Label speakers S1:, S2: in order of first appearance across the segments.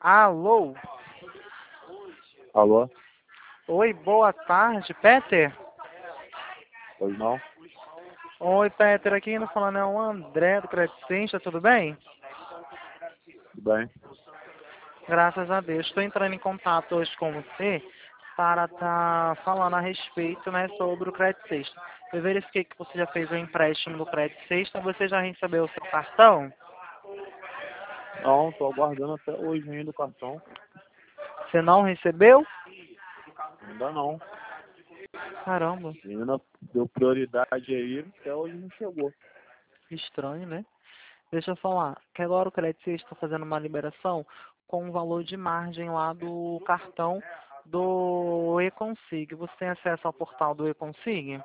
S1: Alô?
S2: Alô?
S1: Oi, boa tarde, Peter?
S2: Pois não?
S1: Oi, Peter, aqui quem tá falando é o André do Credicista, tudo bem?
S2: Tudo bem?
S1: Graças a Deus. Estou entrando em contato hoje com você para estar falando a respeito, né, sobre o Credicista. Eu verifiquei que você já fez o empréstimo do Credicista, você já recebeu o seu cartão?
S2: Não, tô aguardando até hoje ainda o cartão.
S1: Você não recebeu?
S2: Ainda não.
S1: Caramba,
S2: A menina deu prioridade aí, até hoje não chegou.
S1: que estranho, né? Deixa eu falar, que agora o Credicista está fazendo uma liberação com um valor de margem lá do cartão do eConsig. Você tem acesso ao portal do eConsig?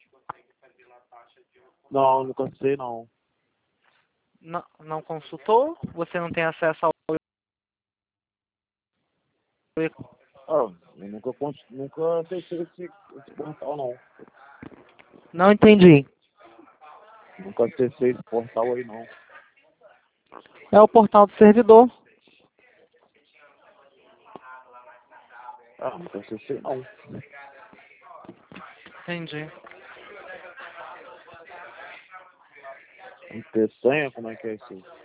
S2: Não, nunca sei não.
S1: Não, não consultou? Você não tem acesso ao
S2: Ah, eu nunca acessei esse portal não.
S1: Não entendi.
S2: Nunca acessei esse portal aí não.
S1: É o portal do servidor.
S2: Ah, nunca acessei não.
S1: Entendi.
S2: Tem que ter senha? Como é que é isso aí?